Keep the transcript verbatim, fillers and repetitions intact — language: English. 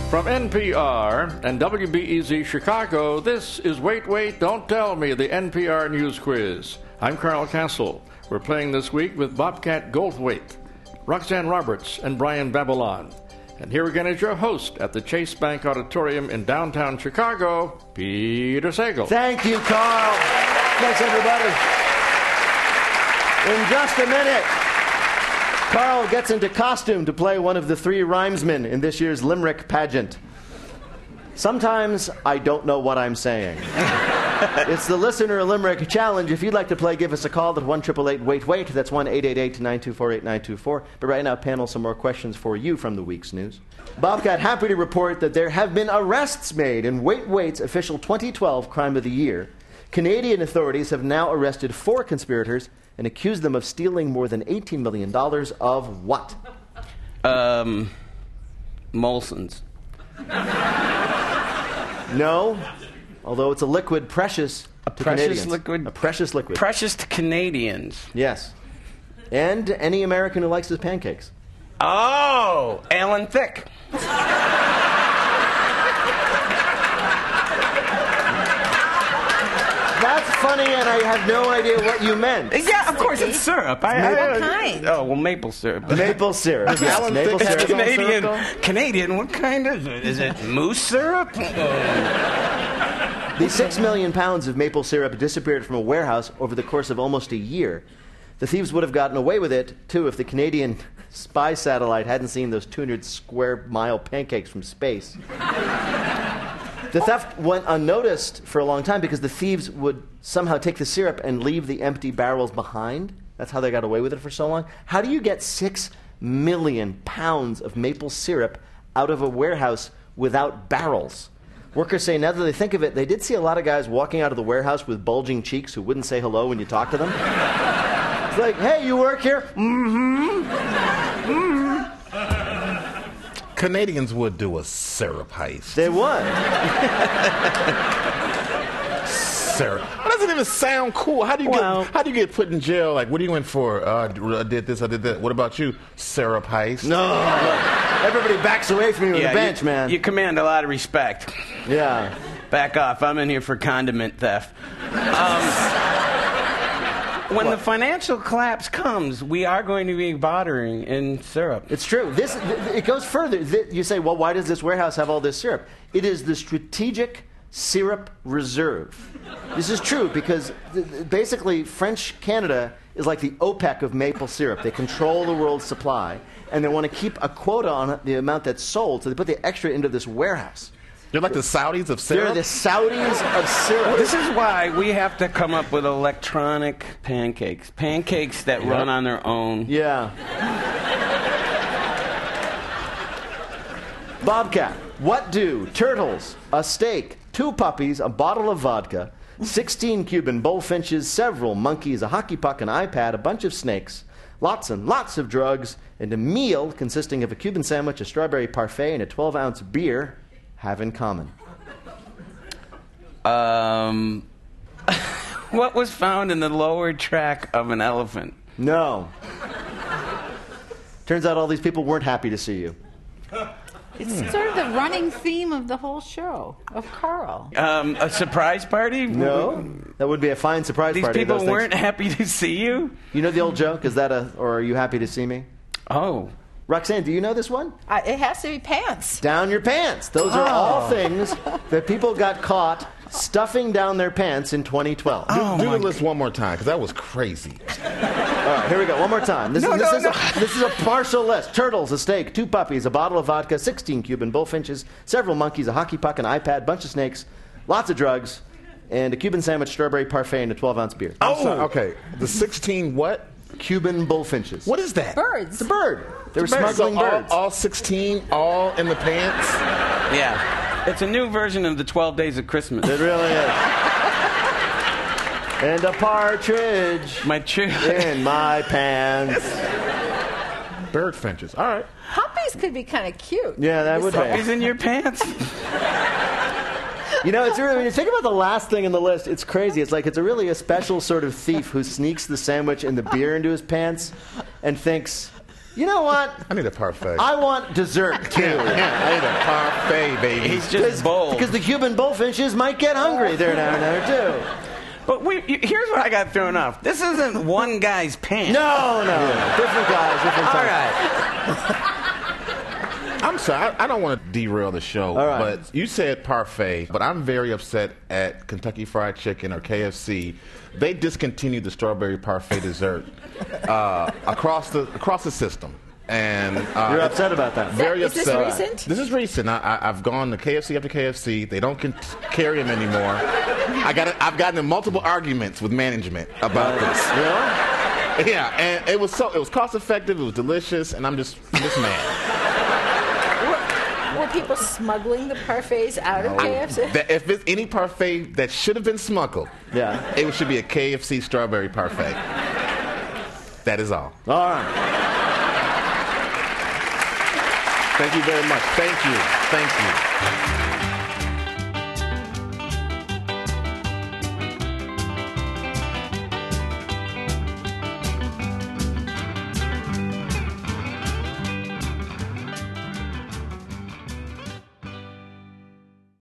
From N P R and W B E Z Chicago, this is Wait, Wait, Don't Tell Me, the N P R News Quiz. I'm Carl Castle. We're playing this week with Bobcat Goldthwait, Roxanne Roberts, and Brian Babylon. And here again is your host at the Chase Bank Auditorium in downtown Chicago, Peter Sagal. Thank you, Carl. Thanks, everybody. In just a minute, Carl gets into costume to play one of the three rhymesmen in this year's Limerick pageant. Sometimes I don't know what I'm saying. It's the Listener Limerick Challenge. If you'd like to play, give us a call at one eight eight eight wait wait. That's one eight eight eight nine two four eight nine two four. But right now, panel, some more questions for you from the week's news. Bobcat happy to report that there have been arrests made in Wait Wait's official twenty twelve Crime of the Year. Canadian authorities have now arrested four conspirators and accused them of stealing more than eighteen million dollars of what? Um, Molson's. No, although it's a liquid precious A to precious Canadians. liquid? A precious liquid. Precious to Canadians. Yes. And any American who likes his pancakes. Oh, Alan Thicke. That's funny, and I have no idea what you meant. Yeah, of course, it's syrup. I, I, What kind? Oh, well, maple syrup. Maple syrup. Yes, Alan maple Thicke has syrup. his own Canadian, circle? Canadian, what kind is it? Is it moose syrup? The six million pounds of maple syrup disappeared from a warehouse over the course of almost a year. The thieves would have gotten away with it, too, if the Canadian spy satellite hadn't seen those two hundred square mile pancakes from space. The theft went unnoticed for a long time because the thieves would somehow take the syrup and leave the empty barrels behind. That's how they got away with it for so long. How do you get six million pounds of maple syrup out of a warehouse without barrels? Workers say now that they think of it, they did see a lot of guys walking out of the warehouse with bulging cheeks who wouldn't say hello when you talk to them. It's like, hey, you work here? Mm-hmm. Mm-hmm. Canadians would do a syrup heist. They would. Syrup. That doesn't even sound cool. How do you Well- get? How do you get put in jail? Like, what are you in for? Uh, I did this. I did that. What about you? Syrup heist. No. Everybody backs away from you on Yeah, the bench, you, man. You command a lot of respect. Yeah. Back off. I'm in here for condiment theft. Um, when the financial collapse comes, we are going to be bartering in syrup. It's true. This th- it goes further. Th- you say, well, why does this warehouse have all this syrup? It is the Strategic Syrup Reserve. This is true because th- th- basically French Canada is like the OPEC of maple syrup. They control the world's supply, and they want to keep a quota on the amount that's sold, so they put the extra into this warehouse. They're like the Saudis of They're syrup. the Saudis of syrup. This is why we have to come up with electronic pancakes. Pancakes that run on their own. Yeah. Bobcat, what do turtles, a steak, two puppies, a bottle of vodka, sixteen Cuban bullfinches, several monkeys, a hockey puck, an iPad, a bunch of snakes, lots and lots of drugs, and a meal consisting of a Cuban sandwich, a strawberry parfait, and a twelve-ounce beer have in common? Um, what was found in the lower track of an elephant? No. Turns out all these people weren't happy to see you. It's sort of the running theme of the whole show, of Carl. Um, a surprise party? No? That would be a fine surprise These party. people those things. weren't happy to see you? You know the old joke? Is that a, or are you happy to see me? Oh. Roxanne, do you know this one? Uh, it has to be pants. Down your pants. Those are all things that people got caught stuffing down their pants in twenty twelve. Do, do the list one more time, because that was crazy. All right, here we go. One more time. This, No, is, this, no, is no. A, this is a partial list. Turtles, a steak, two puppies, a bottle of vodka, sixteen Cuban bullfinches, several monkeys, a hockey puck, an iPad, bunch of snakes, lots of drugs, and a Cuban sandwich, strawberry parfait, and a twelve-ounce beer. I'm sorry, okay, the sixteen what? Cuban bullfinches. What is that? Birds. It's a bird. They were Birds. smuggling So all, birds. all sixteen, all in the pants? Yeah. It's a new version of the twelve Days of Christmas. It really is. And a partridge My true. in my pants. Bird finches. All right. Puppies could be kind of cute. Yeah, that would Puppies be. in your pants? You know, it's really, when you think about the last thing in the list, it's crazy. It's like it's a really a special sort of thief who sneaks the sandwich and the beer into his pants and thinks, You know what? I need a parfait. I want dessert too. yeah, yeah, I need a parfait, baby. He's just bold. Because the Cuban bullfinches might get hungry there now and there too. But we, here's what I got thrown off. This isn't one guy's pants. No, no, no. Different guys, different All types. right. I'm sorry, I, I don't want to derail the show, All right. but you said parfait, but I'm very upset at Kentucky Fried Chicken or K F C. They discontinued the strawberry parfait dessert uh, across the across the system. And uh, You're upset about that. Very Is this upset. recent? This is recent. I, I, I've gone to K F C after K F C. They don't con- carry them anymore. I got. I've gotten in multiple arguments with management about this. Really? Yeah, and it was so. It was cost effective. It was delicious, and I'm just, I'm just mad. Were people smuggling the parfaits out of K F C? That if it's any parfait that should have been smuggled, Yeah. it should be a K F C strawberry parfait. That is all. All right. Thank you very much. Thank you. Thank you.